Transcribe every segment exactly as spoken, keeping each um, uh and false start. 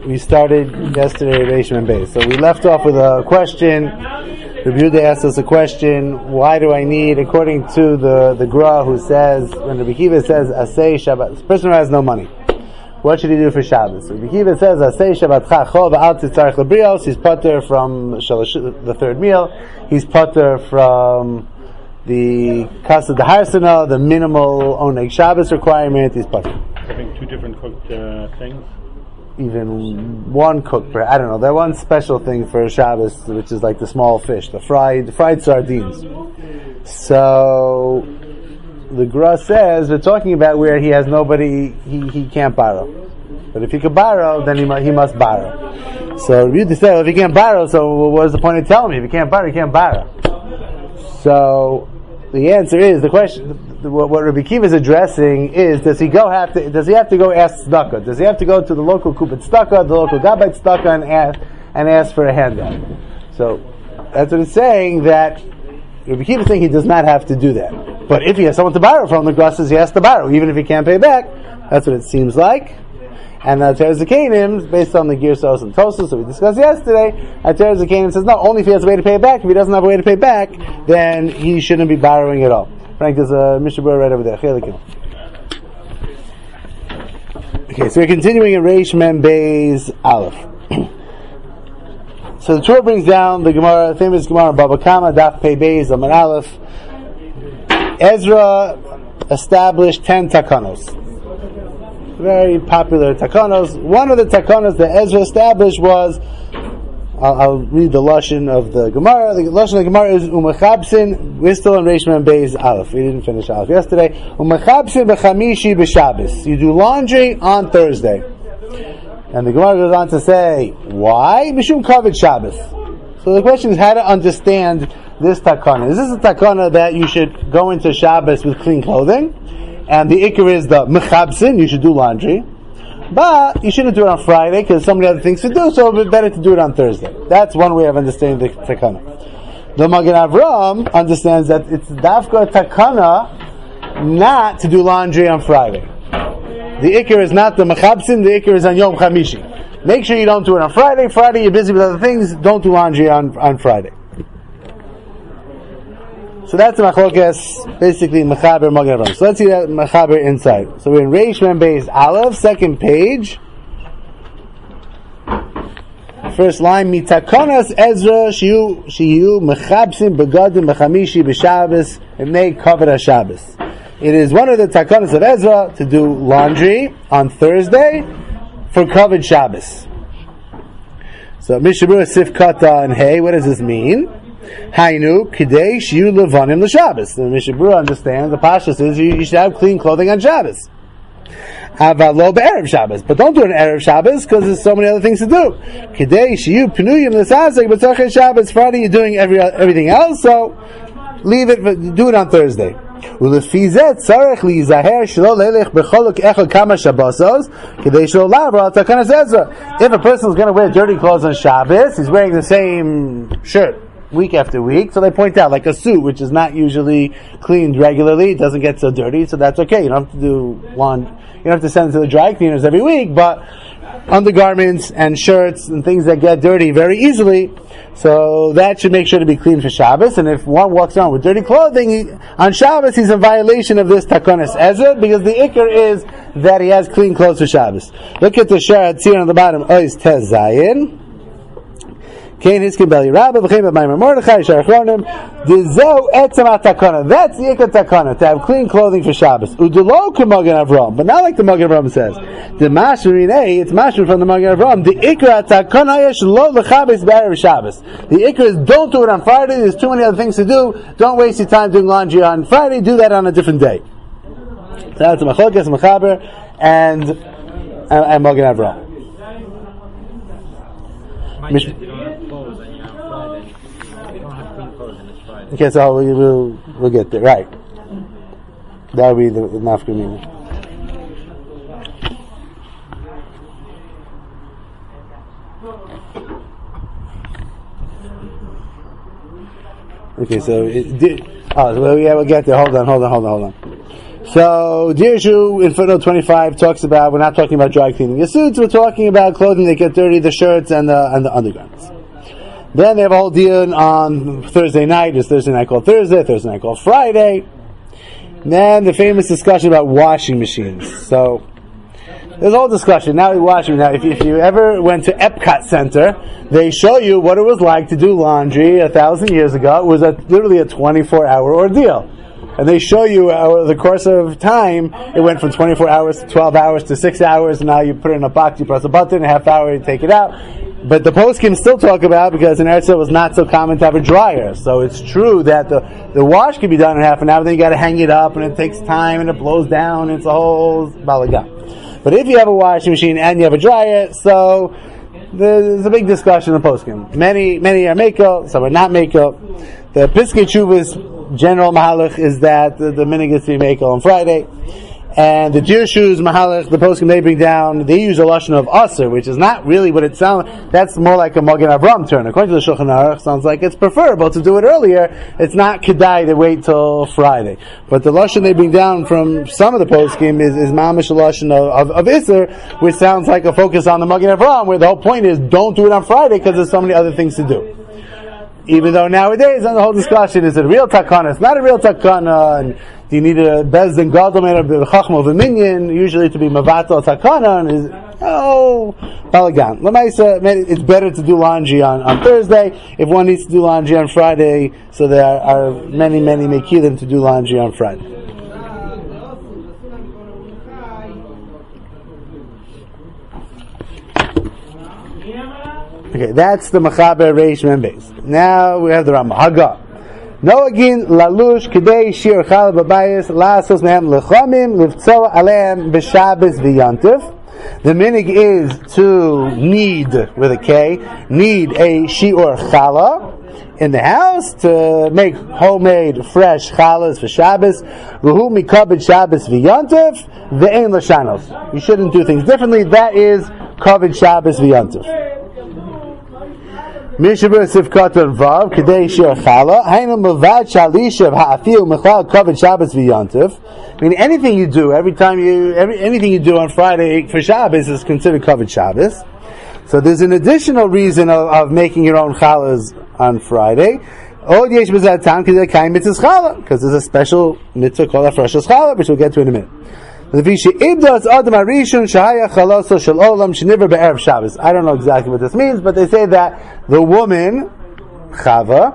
we started yesterday at Reish Mem Beis. So we left off with a question. Rabbi Yehuda asked us a question: why do I need, according to the the Gra, who says when Rabbi Kiva says Asay Shabbat, this person who has no money, what should he do for Shabbos? Rabbi Kiva says Asay Shabbatcha Chol V'al Titzarech Lebrios. He's pater from shalosh, the third meal. He's pater from the Kasad Harsana, the minimal Oneg Shabbos requirement. He's pater. Having two different cooked uh, things? Even one cooked bread. I don't know. That one special thing for Shabbos, which is like the small fish, the fried fried sardines. So the Gra says we're talking about where he has nobody, he, he can't borrow. But if he could borrow, then he must, he must borrow. So you say, well, if he can't borrow, so what is the point of telling me? If he can't borrow, he can't borrow. So the answer is, the question, what, what Rabbi Kiva is addressing is, does he go have to, does he have to go ask tzedakah? Does he have to go to the local kupet tzedakah, the local gabbai tzedakah, and ask, and ask for a handout? So that's what it's saying, that Rabbi Kiva is saying he does not have to do that. But if he has someone to borrow from, the Gra says he has to borrow, even if he can't pay back. That's what it seems like. And uh, Teres Zakanim, based on the Girsos and Tosos that we discussed yesterday, uh, Teres Zakanim says, no, only if he has a way to pay back. If he doesn't have a way to pay back, then he shouldn't be borrowing at all. Frank, there's a Mishnah Berurah right over there. Okay, so we're continuing in Reish Mem Beis Aleph. So the Torah brings down the Gemara, famous Gemara, Baba Kama, Daf Pei Beis, Amar Aleph. Ezra established ten takanos. Very popular takanos. One of the takanos that Ezra established was, I'll, I'll read the lashon of the Gemara. The lashon of the Gemara is umechabsin. We're still in Reish Mem Beis Aleph. We didn't finish Aleph yesterday. Umechabsin b'chamishi b'Shabbos. You do laundry on Thursday. And the Gemara goes on to say, why? Mishum kavod Shabbos. So the question is how to understand this takana. Is this a takana that you should go into Shabbos with clean clothing? And the ikar is the mechabsin, you should do laundry. But you shouldn't do it on Friday because so many other things to do, so it would be better to do it on Thursday. That's one way of understanding the takana. The Magen Avram understands that it's dafka takana not to do laundry on Friday. The ikar is not the mechabsin, the ikar is on Yom Chamishi. Make sure you don't do it on Friday. Friday you're busy with other things, don't do laundry on, on Friday. So that's the machlokes, basically mechaber Magen Avram. So let's see that mechaber inside. So we're in Reish Mem Beis Aleph, second page. First line, mitakonas Ezra shiyu shiyu mechabsim begadim bechamishi b'Shabbos emnei kavod HaShabbos. It is one of the takonas of Ezra to do laundry on Thursday for kavod Shabbos. So Mishnah Berurah Sif Kata and Hey, what does this mean? Hainu kidei shiyu levanim l'Shabbos. The Mishnah Berurah understands the Pasha says you, you should have clean clothing on Shabbos. Avalo be'erev Shabbos, but don't do it on erev Shabbos because there's so many other things to do. Kidei shiyu pinuyim l'sasek b'tzachei Shabbos. Friday you're doing every everything else, so leave it. Do it on Thursday. Ulefizet tzarech lizaher shelo lelech becholuk echad kama Shabbosos kidei shelo lavra takanas Ezra. If a person is going to wear dirty clothes on Shabbos, he's wearing the same shirt week after week, so they point out, like a suit which is not usually cleaned regularly, it doesn't get so dirty, so that's okay. You don't have to do laundry, you don't have to send it to the dry cleaners every week, but undergarments and shirts and things that get dirty very easily, so that should make sure to be clean for Shabbos. And if one walks around with dirty clothing he, on Shabbos, he's in violation of this takonas Ezra, because the ikar is that he has clean clothes for Shabbos. Look at the shirt here on the bottom, Ois Tez Zayin. Kain Hiskin Beli Rabba V'Chem B'Maimer Mordechai Sharachronim D'Zeu Etzem HaTakana. That's the ikar takana, to have clean clothing for Shabbos. Udelo K'Magen Avram, but not like the Magen Avram says. The Mashrinei, it's Mashrin from the Magen Avram. The ikar takana yesh lo lechabes b'erev Shabbos. The ikar is don't do it on Friday. There's too many other things to do. Don't waste your time doing laundry on Friday. Do that on a different day. So that's Machlokes Mechaber and and, and Magen Avram. Mish- Okay, so we will we'll get there. Right. That'll be the, the nafkamina. Okay, so it did. Oh, so yeah, we'll get there. Hold on, hold on, hold on, hold on. So, Dirshu in footnote twenty-five talks about, we're not talking about dry cleaning your suits, we're talking about clothing that get dirty, the shirts and the, and the undergarments. Then they have a whole deal on Thursday night, is Thursday night called Thursday, Thursday night called Friday. Then the famous discussion about washing machines. So, there's a whole discussion. Now we're washing. Now, if you, if you ever went to Epcot Center, they show you what it was like to do laundry a thousand years ago. It was a, literally a twenty-four hour ordeal. And they show you over the course of time, it went from twenty-four hours to twelve hours to six hours, and now you put it in a box, you press a button, a half hour, you take it out. But the poskim still talk about, because in Eretz it was not so common to have a dryer. So it's true that the, the wash can be done in half an hour, then you gotta hang it up, and it takes time, and it blows down, and it's a whole balagan. But if you have a washing machine and you have a dryer, so there's a big discussion in the poskim. Many, many are mekel, some are not mekel. The Piskei Teshuvah's general mahalach is that the, the minhag is to be mekel on Friday. And the Dirshu's mahalach, the poskim they bring down, they use a lashon of aser, which is not really what it sounds. That's more like a Magen Avram turn. According to the Shulchan Aruch, sounds like it's preferable to do it earlier. It's not kedai to wait till Friday. But the lashon they bring down from some of the poskim is, is mamish a lashon of, of, of iser, which sounds like a focus on the Magen Avram, where the whole point is don't do it on Friday because there's so many other things to do. Even though nowadays, on the whole discussion, is it a real takana? It's not a real takana, and do you need a bezdin gadol made of the chachma of a minion, usually to be mavatal takana, and is, oh, balagan. Lamaisa, it's better to do laundry on, on Thursday, if one needs to do laundry on Friday, so there are many, many mekilim to do laundry on Friday. Okay, that's the Mechaber Reish Membeis. Now we have the Rambam. Haga. Noagin lalush kedei shir chal babayis la'asos mehem lechamim livtzoa aleim b'shabes v'yantiv. The minig is to knead, with a K, knead a shiur challah in the house to make homemade fresh challahs for Shabbos. Ruhu mikabed Shabbos v'yantiv ve'ein l'shanos. You shouldn't do things differently. That is kavod Shabbos v'yantiv. Mishabur Sivkatan Vav Kadei Shir Chala Hainu Mavad Shalishav Ha'afil Mechal Kavod Shabbos V'Yantiv. I mean, anything you do, every time you, every, anything you do on Friday for Shabbos is considered Kavod Shabbos. So there's an additional reason of, of making your own Chalas on Friday. Od Yesh B'Zat Tam Kadei Kaim Mitzvah Chala, because there's a special mitzvah called Afrashas Chala, which we'll get to in a minute. I don't know exactly what this means, but they say that the woman, Chava,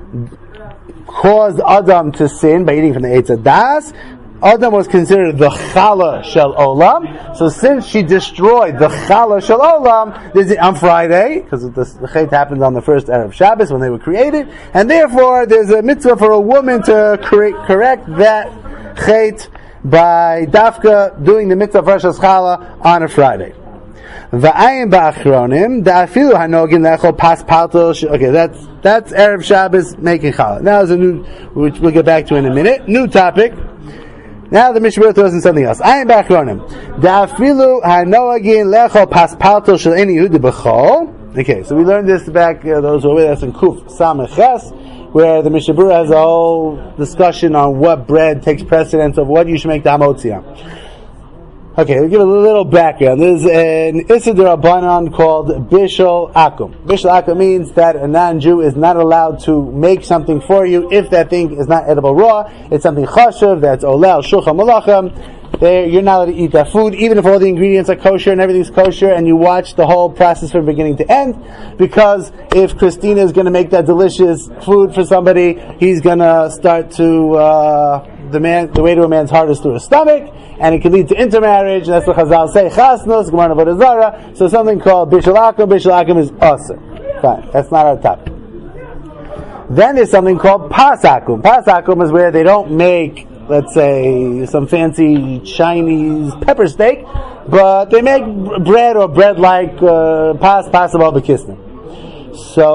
caused Adam to sin by eating from the Eitz Das. Adam was considered the Chala Shel Olam. So since she destroyed the Chala Shel Olam, this is on Friday, because the, the Chet happened on the first Erev Shabbos when they were created, and therefore there's a mitzvah for a woman to correct, correct that Chet by Dafka doing the mitzvah of Rosh Hashanah on a Friday. V'ayim ba'achronim da'afilu hanogin lechol pas palto. Okay, that's that's Erev Shabbos making challah. Now there's a new, which we'll get back to in a minute. New topic. Now the Mishnah throws in something else. Ayim ba'achronim da'afilu hanogin lechol pas palto shel eni Yehuda b'chol. Okay, so we learned this back. Uh, those who were with us in Kuf Samech Ches, where the Mishnah Berurah has a whole discussion on what bread takes precedence of what you should make the hamotzi on. Okay, we'll give a little background. There's an Issa D'Rabbanan called Bishul Akum. Bishul Akum means that a non-Jew is not allowed to make something for you if that thing is not edible raw. It's something chashuv, that's olel, shulchan malachim. There, you're not allowed to eat that food, even if all the ingredients are kosher and everything's kosher, and you watch the whole process from beginning to end. Because if Christina is going to make that delicious food for somebody, he's going to start to uh, the man. The way to a man's heart is through his stomach, and it can lead to intermarriage. And that's what Chazal say. Chasnos, Gemara Avodah Zarah. So something called Bishul Akum. Bishul Akum is aser. Fine, that's not our topic. Then there's something called Pas Akum. Pas Akum is where they don't make, let's say, some fancy Chinese pepper steak, but they make bread or bread-like uh, pas pasabal b'kisnim.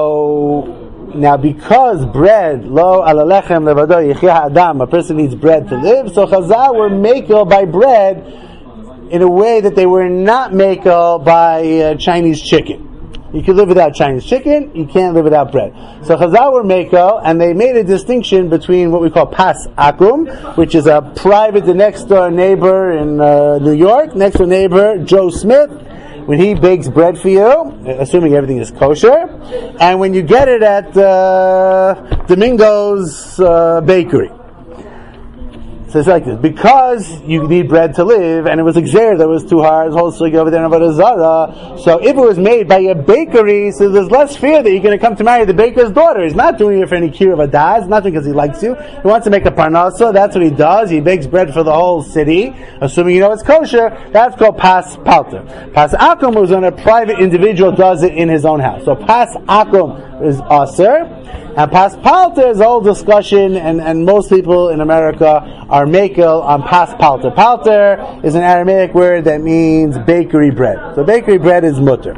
So now, because bread lo alalechem levado yichya adam, a person needs bread to live. So Chazal were makel by bread in a way that they were not makel by uh, Chinese chicken. You can live without Chinese chicken, you can't live without bread. So Chazal were Meko, and they made a distinction between what we call Pas Akum, which is a private, the next door neighbor in uh, New York, next door neighbor, Joe Smith, when he bakes bread for you, assuming everything is kosher, and when you get it at uh, Domingo's uh, bakery. So it's like this. Because you need bread to live, and it was exer that was too hard, whole sugi over there in Avodah Zarah. So if it was made by a bakery, so there's less fear that you're going to come to marry the baker's daughter. He's not doing it for any kir of adaz, not because he likes you. He wants to make a parnasa, that's what he does. He bakes bread for the whole city, assuming you know it's kosher. That's called pas palter. Pas akum was when a private individual does it in his own house. So pas akum is aser. And pas palter is a whole discussion, and, and most people in America are makel on pas palter. Palter is an Aramaic word that means bakery bread. So bakery bread is mutter.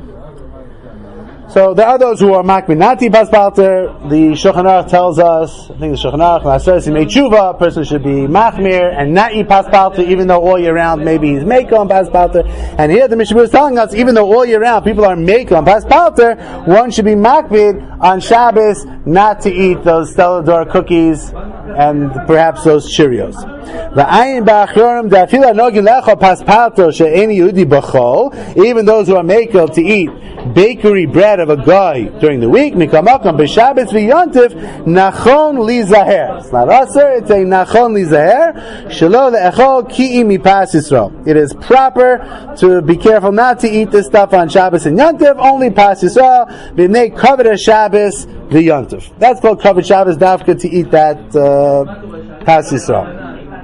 So there are those who are makmin nati pas palter. The Shulchan Aruch tells us, I think the Shulchan Aruch, when says he made tshuva, a person should be machmir and not eat pas palter, even though all year round maybe he's makel on pas palter. And here the Mishnah is telling us, even though all year round people are makel on pas palter, one should be makmid on Shabbos not to eat those Stella D'or cookies and perhaps those Cheerios. Even those who are makel to eat bakery bread of a guy during the week, mikamakam b'Shabbos v'yontif nachon li zaher. It's not aser, it's a nachon li zaher. Shelo le'echol ki'i mipas Yisrael. It is proper to be careful not to eat this stuff on Shabbos and Yontif, only pas Yisrael, b'nei kavod Shabbos v'yontif. That's called kavod Shabbos dafka, to eat that uh, pas Yisrael.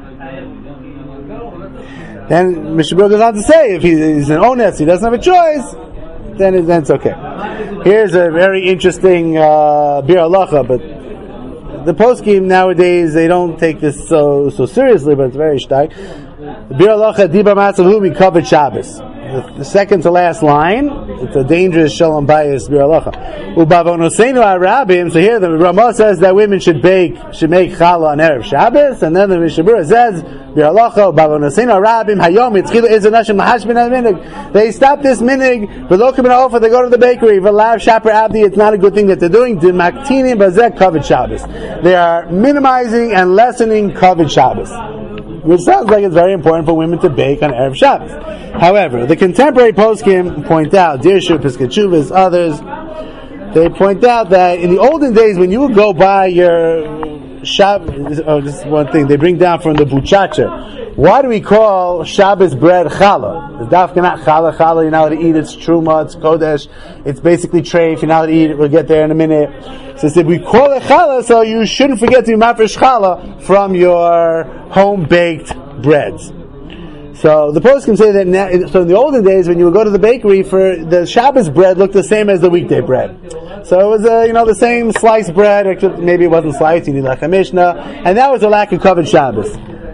Then Mishnah goes on to say, if he's an onus, he doesn't have a choice, then, it, then it's okay. Here's a very interesting uh, bir halacha, but the poskim nowadays, they don't take this so so seriously, but it's very stark. Bir halacha diba matzav mi kavod Shabbos. The second to last line, it's a dangerous shalom bayis bir halacha. Ubavonoseinu arabim. So here the Ramah says that women should bake, should make challah on erev Shabbos, and then the Mishnah Berurah says bir halacha ubavonoseinu arabim hayom itzchilu is anashim mahashbin al minig. They stop this minig, but look at offer. They go to the bakery. V'lav shaper abdi. It's not a good thing that they're doing. Dimaktinim bazek kavod Shabbos. They are minimizing and lessening kavod Shabbos, which sounds like it's very important for women to bake on erev Shabbos. However, the contemporary poskim point out, Dirshu, Pesach Teshuvos, others, they point out that in the olden days, when you would go buy your Shabbos, oh, this is one thing they bring down from the Buchacher. Why do we call Shabbos bread challah? The dafka not challah, challah, you're not allowed to eat, it's truma, it's kodesh, it's basically treif, you're not allowed to eat it, we'll get there in a minute. So if we call it challah, so you shouldn't forget to be mafresh challah from your home-baked breads. So the post can say that now, so in the olden days when you would go to the bakery, for the Shabbos bread looked the same as the weekday bread. So it was uh, you know the same sliced bread, except maybe it wasn't sliced, you need like a mishnah, and that was a lack of kavod Shabbos.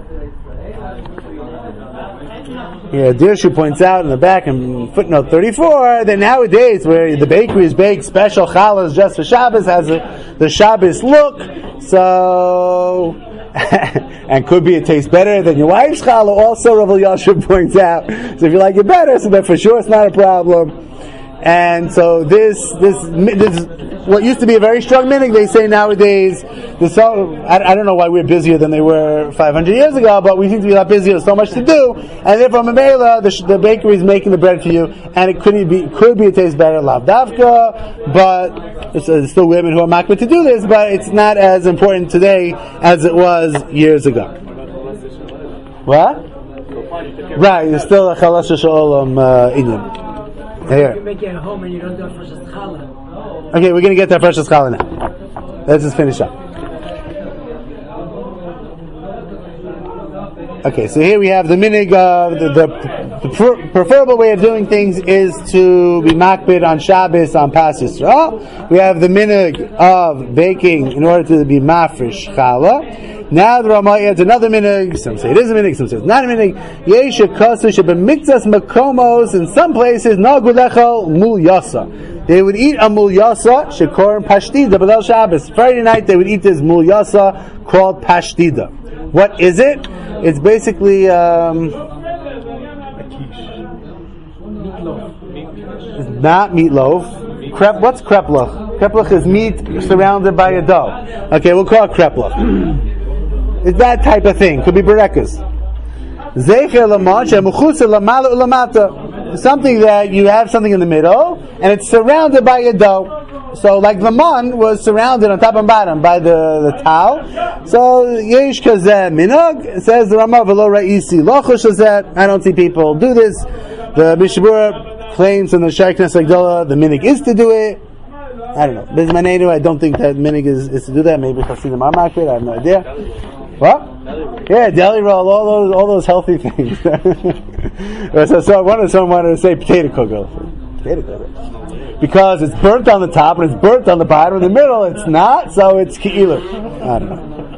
Yeah, Dirshu points out in the back in footnote thirty-four that nowadays where the bakeries bake special challahs just for Shabbos has a, the Shabbos look, so and could be it tastes better than your wife's challah. Also, Rav Elyashiv points out, so if you like it better, so then for sure it's not a problem. And so this, this, this, what used to be a very strong minig, they say nowadays, this, I, I don't know why we're busier than they were five hundred years ago, but we seem to be a lot busier, there's so much to do, and therefore Mamela, the, the bakery is making the bread for you, and it could be, could be it tastes better, lav davka, but it's, there's still women who are makbid to do this, but it's not as important today as it was years ago. What? Right, it's still a chalas shalom uh, inyan. Here. You make it at home and you don't do a fresh challah. Okay, we're going to get that fresh challah now. Let's just finish up. Okay, so here we have the minig of the, the, the pre- preferable way of doing things is to be makbid on Shabbos on Pas Yisrael. We have the minig of baking in order to be mafresh challah. Now the Ramah adds another minig. Some say it is a minig, some say it's not a minig. Yesha kasu shebemitzas makomos. In some places, nagu lechel mul yasa. They would eat a mul yasa shekor pashtida b'leil Shabbos. Friday night they would eat this mul yasa called pashtida. What is it? It's basically um, a quiche. Meatloaf. is not meatloaf. Krep, what's kreplach? Kreplach is meat surrounded by a dough. Okay, we'll call it kreplach. It's that type of thing. Could be berekas. Zecher lamon shemuchusa lamala ulamata. Something that you have something in the middle, and it's surrounded by a dough. So, like the man was surrounded on top and bottom by the, the towel. So, yesh kazeh minhag, says the Rama v'lo ra'isi lochush hazeh. I don't see people do this. The Mishabura claims in the Shaykh Knesset Gdola the minhag is to do it. I don't know. Bismanenu, I don't think that minhag is, is to do that. Maybe Hasidim are market. I have no idea. What? Yeah, deli roll, all those, all those healthy things. so, so I wanted someone to say potato kugel. Potato kugel. Because it's burnt on the top and it's burnt on the bottom. In the middle, it's not, so it's ki'ilu. I don't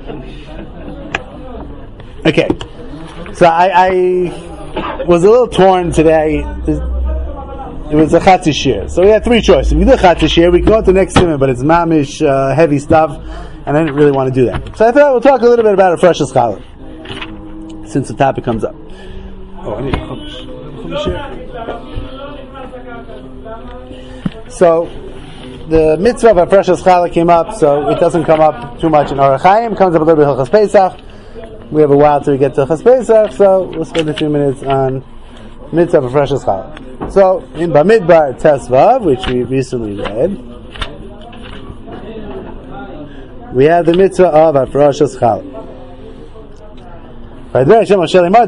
know. Okay. So I, I was a little torn today. It was a chatzishir. So we had three choices. We do a chatzishir, we can go to the next simon, but it's mamish, uh, heavy stuff, and I didn't really want to do that. So I thought we'll talk a little bit about a fresh scholar, since the topic comes up. Oh, I need a chumash. Chumash here. So, the mitzvah of a precious challah came up, so it doesn't come up too much in Orach Chaim. It comes up a little bit in Hilchas Pesach. We have a while till we get to Hilchas Pesach, so we'll spend a few minutes on mitzvah of a precious challah. So, in Bamidbar Tesvav, which we recently read, we have the mitzvah of a precious challah. When you go into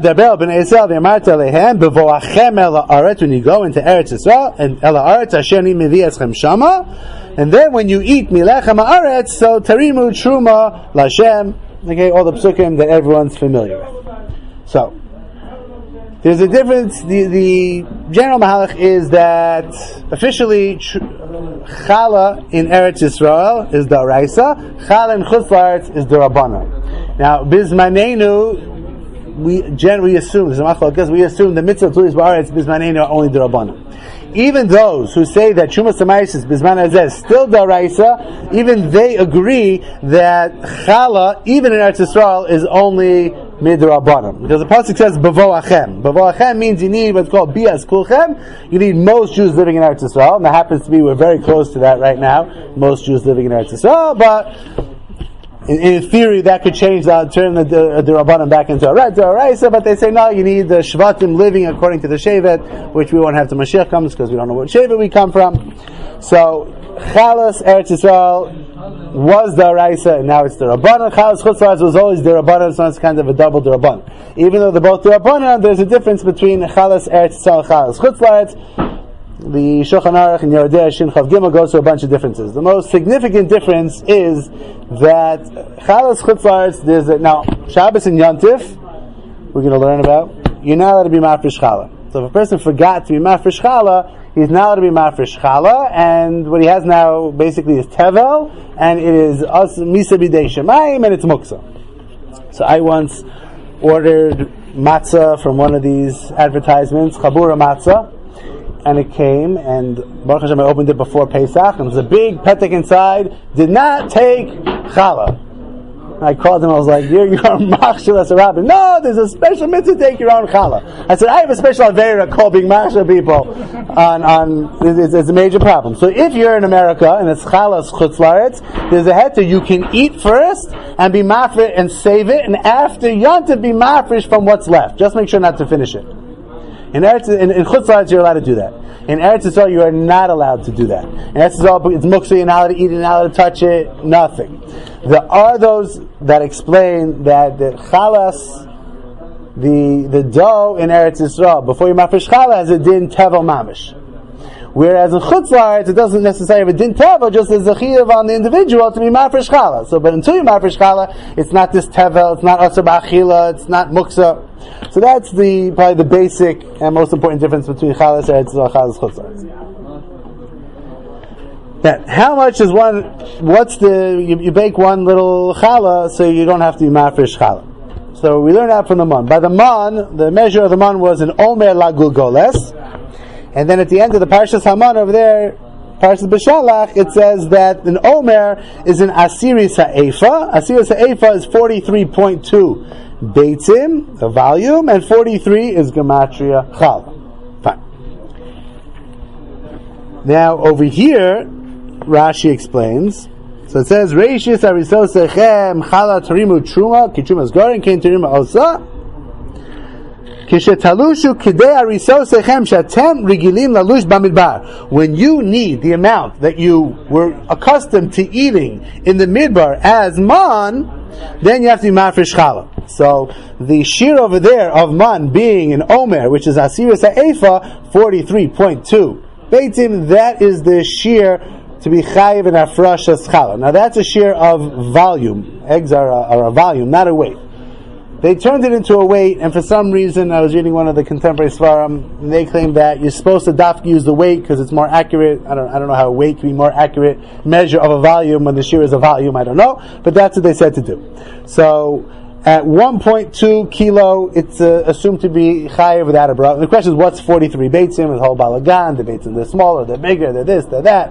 Eretz Yisrael, and Ela Aretz Asher Ani Mevi Eschem Shama, and then when you eat Milechem Haaretz, so Tarimu Truma Lashem, okay, all the psukim that everyone's familiar with. So, there's a difference. The, the general mahalach is that officially tr- Chala in Eretz Yisrael is the Daraisa, Chala in Chutz La'aretz is the Rabbana. Now, Bizmanenu, we generally assume, because we assume the mitzvah tulis ba'aretz bismanenu are only derabbanan. Even those who say that Shumas Hamaisis bisman hazeh is still daraisa, even they agree that chala, even in Eretz Yisrael, is only midrabbanan. Because the pasuk says bavo achem. Bavo achem means you need what's called bias kulchem. You need most Jews living in Eretz Yisrael, and that happens to be, we're very close to that right now. Most Jews living in Eretz Yisrael, but In, in theory, that could change that, turn the, the, the Rabbanan back into a Raisa, but they say no, you need the Shvatim living according to the Shevet, which we won't have till Mashiach comes, because we don't know what Shevet we come from. So, Chalas, Eretz Yisrael, was the Raisa, and now it's the Rabbanan. Chalas Chutz La'aretz was always the Rabbanan, so it's kind of a double the Rabbanan. Even though they're both the Rabbanan, there's a difference between Chalas, Eretz Yisrael, and Chalas Chutz La'aretz. The Shulchan Aruch and Yerodei Shin Chav Gimel goes through a bunch of differences. The most significant difference is that Chalas Chutz La'aretz, there's a, now Shabbos and Yontif, we're going to learn about, you're not allowed to be mafresh challah. So if a person forgot to be mafresh challah, he's not allowed to be mafresh challah, and what he has now basically is tevel, and it is us misa b'dei shemayim, and it's muksa. So I once ordered matzah from one of these advertisements, Chabura matzah, and it came, and Baruch Hashem, I opened it before Pesach, and there was a big petek inside, did not take challah. I called him, I was like, you're, you're machshel as a rabbi. No, there's a special mitzvah to take your own challah. I said, I have a special avera called being machshel people on, on, it's, it's a major problem. So if you're in America, and it's chalas chutz la'aretz, there's a heter, you can eat first, and be mafresh, and save it, and after Yontif be mafresh from what's left. Just make sure not to finish it. In Eretz, in, in Chutz La'aretz, you're allowed to do that. In Eretz Yisrael, you are not allowed to do that. In Eretz Yisrael, it's muksa, you're not allowed to eat it, you're not allowed to touch it, nothing. There are those that explain that the chalas, the the dough in Eretz Yisrael, before you mafresh challah, has a din tevel mamish. Whereas in Chutz La'aretz, it doesn't necessarily have a din tevel, just as a chiyuv on the individual to be mafresh challah. So, but until you mafresh challah, it's not this tevel, it's not asur b'achila, it's not muksa. So that's the probably the basic and most important difference between chalas Eretz Yisrael and chalas Chutz La'aretz. Now, how much is one? What's the? You, you bake one little challah, so you don't have to be mafresh challah. So we learned that from the man. By the man, the measure of the man was an omer la gulgoles, and then at the end of the Parshas Haman over there, Parshas B'Shalach, it says that an omer is an asiris ha'efa. Asiris ha'efa is forty-three point two. Beitzim, the volume, and forty-three is gematria challah. Fine. Now over here, Rashi explains. So it says, Reishis arisosechem chala tarimu truma, ki trumas gorin, kein tarima osa. Kishetalushu kidei arisosechem shatem rigilim lalush bamidbar. When you need the amount that you were accustomed to eating in the midbar as man, then you have to be mafresh chala. So the shear over there of man being an omer, which is asiris ha'efa, forty-three point two beitim, that is the shear to be chayiv and afrashas chala. Now that's a shear of volume. Eggs are a, are a volume, not a weight. They turned it into a weight, and for some reason, I was reading one of the contemporary svarim, and they claim that you're supposed to dafka use the weight because it's more accurate. I don't, I don't know how a weight can be more accurate measure of a volume when the shear is a volume. I don't know, but that's what they said to do. So at one point two kilo, it's uh, assumed to be chayiv without a bracha. The question is, what's forty-three beitzim? The whole balagan, the beitzim, they're smaller, they're bigger, they're this, they're that.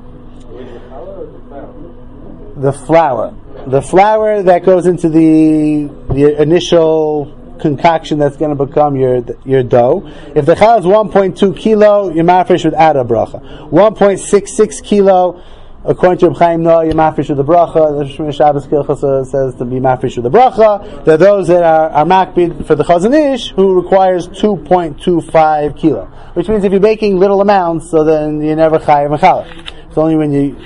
The flour. The flour that goes into the the initial concoction that's going to become your your dough. If the challah is one point two kilo, you're mafresh without a bracha. one point six six kilo, according to Reb Chaim Noah, you're mafresh with the bracha. The Shemini Shabbos Kilchasa says to be mafresh with the bracha. There are those that are, are makbid for the Chazon Ish who requires two point two five kilo, which means if you're baking little amounts, so then you never chayav a challah. It's only when you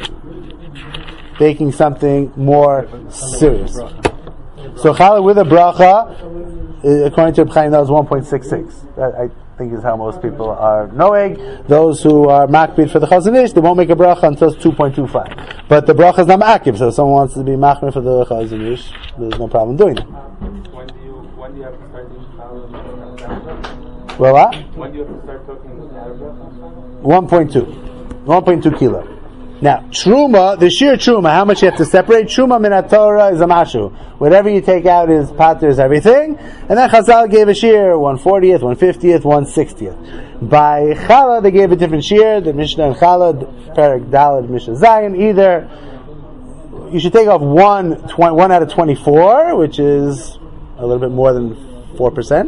baking something more serious. So challah with a bracha, according to Reb Chaim, that was one point six six. That I think is how most people are noeg. Those who are makbid for the Chazon Ish, they won't make a bracha until it's two point two five. But the bracha is not ma'akiv, so if someone wants to be makbid for the Chazon Ish, there's no problem doing it. When do you when do you have to start doing challah? Well, what? When do you have to start cooking the bracha? one point two. one point two kilo. Now, truma, the sheer truma, how much you have to separate? Truma min Torah is a mashu. Whatever you take out is pater, is everything. And then Chazal gave a shear, one fortieth, one fiftieth, one sixtieth. By Challah, they gave a different shear, the Mishnah and Challah, Perek Daled, Mishnah Zion, either you should take off one, twenty, one out of twenty-four, which is a little bit more than four percent.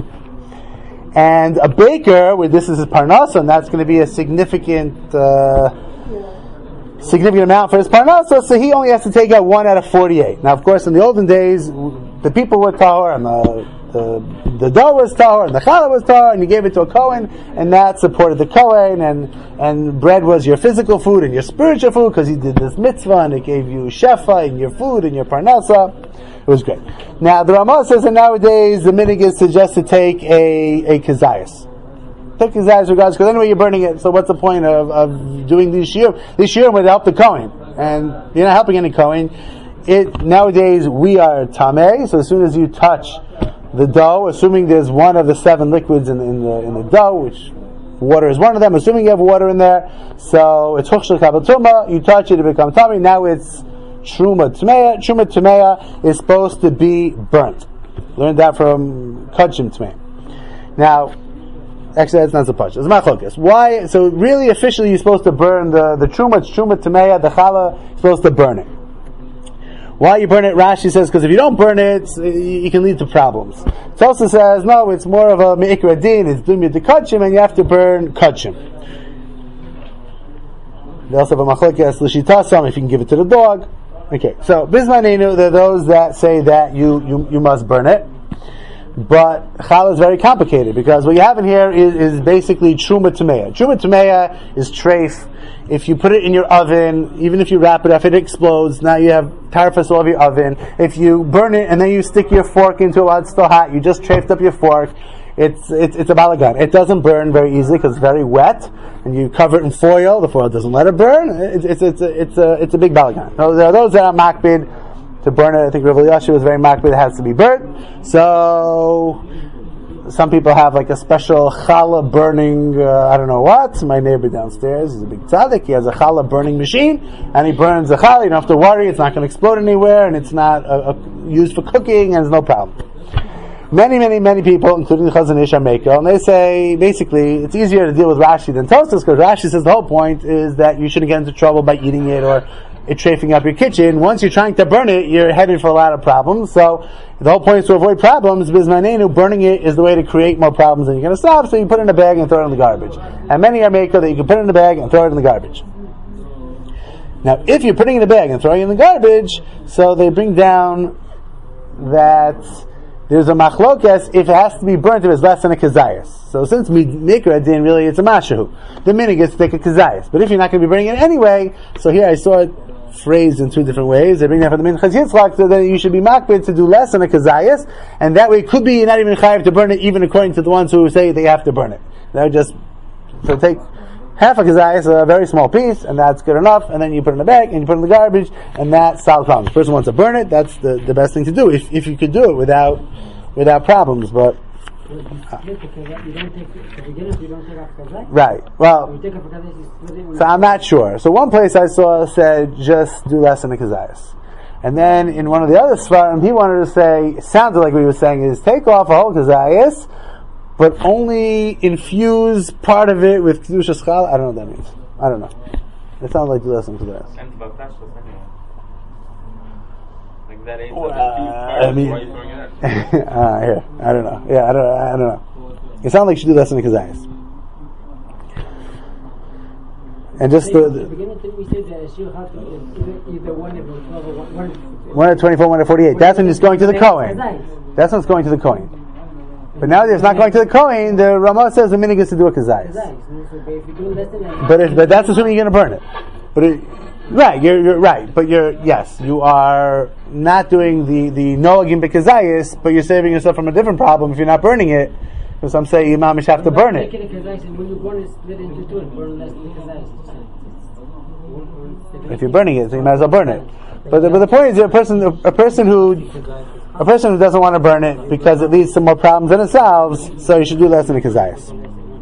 And a baker, where this is his parnasa, and that's going to be a significant, uh, significant amount for his parnasa, so he only has to take out one out of forty-eight. Now, of course, in the olden days, the people were tahor, and the, the, the dough was tahor, and the challah was tahor, and you gave it to a Kohen, and that supported the Kohen, and, and bread was your physical food and your spiritual food, because he did this mitzvah, and it gave you shefa in your food and your parnasa. It was great. Now, the Ramah says that nowadays, the minig is to just to take a, a kazayas. Take his eyes regards, because anyway you're burning it, so what's the point of, of doing these shiur? These shiur would help the Kohen, and you're not helping any Kohen. It, nowadays we are tameh, so as soon as you touch the dough, assuming there's one of the seven liquids in, in the in the dough, which water is one of them, assuming you have water in there, so it's huchshel kabel tumah, you touch it, it becomes tameh, now it's truma tmeya. Truma tmeya is supposed to be burnt. Learned that from Kachim tmeya. Now, actually, that's not so much. It's machlokas. Why? So, really, officially, you're supposed to burn the the truma. It's truma tameya. The challah, you're supposed to burn it. Why you burn it? Rashi says because if you don't burn it, you can lead to problems. Tosa says no. It's more of a meikra din. It's dumya de kachim, and you have to burn kachim. They also have a machlokas l'shitasam if you can give it to the dog. Okay. So bismanenu, there are those that say that you you you must burn it. But challah is very complicated because what you have in here is, is basically truma tameya. Truma tameya is treif. If you put it in your oven, even if you wrap it up, it explodes. Now you have tarfas all over your oven. If you burn it and then you stick your fork into it while it's still hot, you just treifed up your fork. It's it's it's a balagan. It doesn't burn very easily because it's very wet, and you cover it in foil. The foil doesn't let it burn. It's it's it's a, it's a it's a big balagan. Now, there are those that are makbid to burn it. I think Rav Elyashiv was very makbid. It has to be burnt. So some people have like a special challah burning, uh, I don't know what. My neighbor downstairs is a big tzaddik. He has a challah burning machine, and he burns the challah. You don't have to worry; it's not going to explode anywhere, and it's not uh, uh, used for cooking, and there's no problem. Many, many, many people, including the Chazon Ish, are mekel, and they say basically it's easier to deal with Rashi than Tosfos because Rashi says the whole point is that you shouldn't get into trouble by eating it or it chafing up your kitchen. Once you're trying to burn it, you're headed for a lot of problems. So the whole point is to avoid problems. Bismanenu, burning it is the way to create more problems than you're going to solve. So you put it in a bag and throw it in the garbage. And many are maker that you can put it in a bag and throw it in the garbage. Now, if you're putting it in a bag and throwing it in the garbage, so they bring down that there's a machlokes if it has to be burnt if it's less than a kazayas. So since mikra din really it's a mashahu, the minig is to take a kazayas. But if you're not going to be burning it anyway, so here I saw it phrased in two different ways. They bring that from the minchas yitzchak, so then you should be makbid to do less than a kazayas, and that way it could be you're not even chayav to burn it, even according to the ones who say they have to burn it. That would just so take half a kazayas, a very small piece, and that's good enough, and then you put it in the bag, and you put it in the garbage, and that solves problems. The person wants to burn it, that's the, the best thing to do, if if you could do it without without problems, but... Uh, right, well, so I'm not sure. So one place I saw said, just do less than a kazayas. And then in one of the other svarim, he wanted to say, it sounded like what he was saying is, take off a whole kazayas, but only infuse part of it with kedusha schal. I don't know what that means. I don't know. It sounds like less than kazayas. Like that ain't uh, I mean, uh, here, I don't know. Yeah, I don't. I don't know. It sounds like you should do less than kazayas. And just the, the one at twenty-four, one at forty-eight. That's when it's going to the Kohen. That's when it's going to the Kohen. But now that it's not going to the Kohen, the Ramah says the minig is to do a kazayas. But if, but that's assuming you're going to burn it. But it, right, you're, you're right. But you're yes, you are not doing the the noagim bekazayas, but you're saving yourself from a different problem if you're not burning it. Because some say you mamish have to burn it. If you're burning it, so you might as well burn it. But the, but the point is, a person a person who a person who doesn't want to burn it because it leads to more problems than it solves, so you should do less than a kazayas.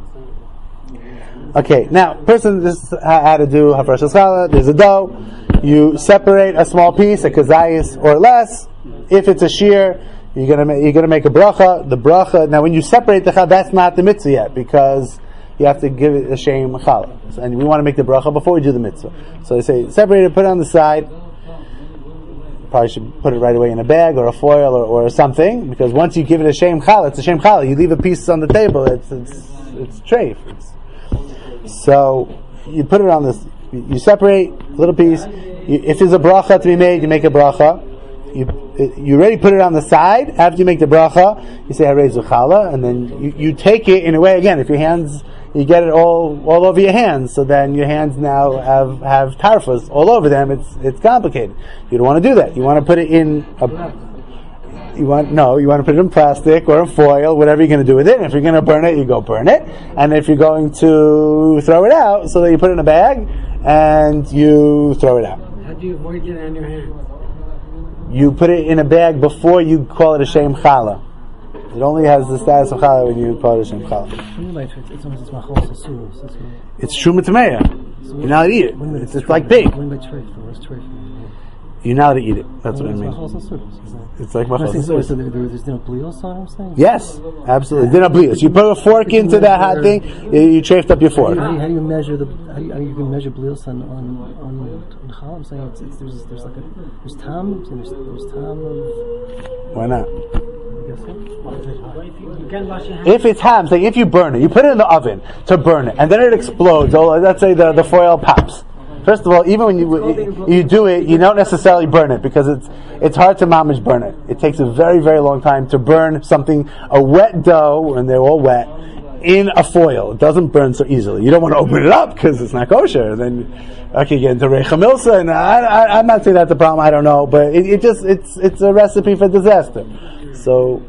Okay, now person this how to do hafresh challah. There's a dough. You separate a small piece, a kazayas or less. If it's a shear, you're gonna ma- you're gonna make a bracha. The bracha. Now, when you separate the challah, that's not the mitzvah yet because you have to give it a shem challah, and we want to make the bracha before we do the mitzvah. So they say separate it, put it on the side. Probably should put it right away in a bag or a foil or, or something, because once you give it a shem challah, it's a shem challah. You leave a piece on the table, it's it's it's treif. It's, so you put it on this. You separate a little piece. You, if there's a bracha to be made, you make a bracha. You you already put it on the side. After you make the bracha, you say Harei Zuchala, and then you, you take it in a way. Again, if your hands, you get it all all over your hands, so then your hands now have have tarfas all over them. It's it's complicated. You don't want to do that. You want to put it in a. You want no. You want to put it in plastic or in foil, whatever you're going to do with it. And if you're going to burn it, you go burn it. And if you're going to throw it out, so that you put it in a bag and you throw it out. How do you avoid it on your hands? You put it in a bag before you call it a shem challah. It only has the status of challah when you call it a shem challah. It's true mitmeya. You're not allowed to eat it. It's, it's like big. You're not allowed to eat it. That's what I mean. It's like machos asur. So there's no blios on it, I'm saying? Yes, absolutely. Dinner blios. You put a fork into that hot thing, you, you chafed up your fork. How do you, how do you measure the? How do you, how you can measure blios on on on, on challah? I'm saying it's, it's, there's there's like a there's tam there's there's tam of. Why not? You can't wash your hands. If it's ham, saying if you burn it, you put it in the oven to burn it, and then it explodes. Oh, let's say the the foil pops. First of all, even when you you do it, you don't necessarily burn it because it's it's hard to mamish burn it. It takes a very very long time to burn something, a wet dough, and they're all wet, in a foil. It doesn't burn so easily. You don't want to open it up because it's not kosher. Then okay, get into reicha milsa, and I, I, I'm not saying that's the problem. I don't know, but it, it just it's it's a recipe for disaster. So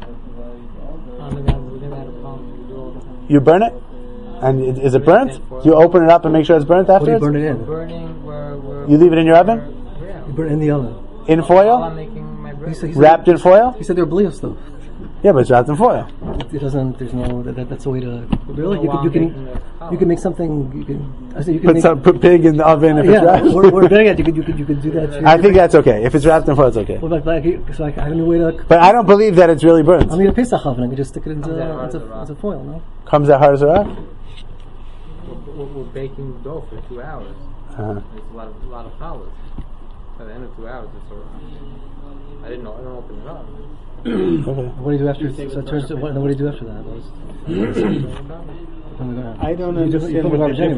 you burn it. And is it burnt? Do you open it up and make sure it's burnt afterwards? What do you burn it in? Burning, we're, we're You leave it in your oven? yeah. You burn it in the oven. In While foil? I'm making my bread. He said, he said, Wrapped in foil? He said they're blios though. Yeah, but it's wrapped in foil. It, it doesn't. There's no. That, that, that's a way to. Really, you can. You can. You can make something. You can. I said you can Put make. some put pig in the oven if Yeah, it's wrapped. or, or better yet, you could. You could. You could do that. I think that's okay. If it's wrapped in foil, it's okay. Well, like, like, so like, I have a new way to. But I don't believe that it's really burnt. I mean, a Pesach oven. I could just stick it into into, into foil. No. Comes out hard as a rock? We're, we're baking dough for two hours. Uh-huh. It's a lot of, a lot of challahs. At the end of two hours, it's over. I didn't know. I don't open it up. Okay. What do you do after? So it turns to what? What do you do after that? I don't You do- you put understand the what garbage the anyway.